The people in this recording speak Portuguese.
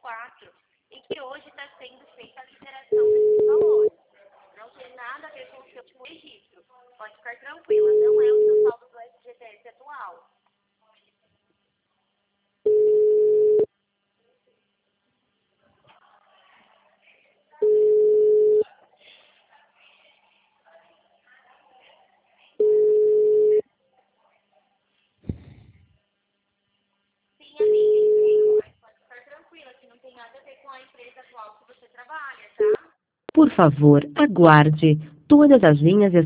2024 e que hoje está sendo feita a liberação desses valores. Não tem nada a ver com o seu último registro. Pode ficar tranquila, não é o seu saldo do FGTS atual. Sim, amiga, entendo, mas pode ficar tranquila que não tem nada a ver com a empresa atual que você trabalha, tá? Por favor, aguarde. Todas as linhas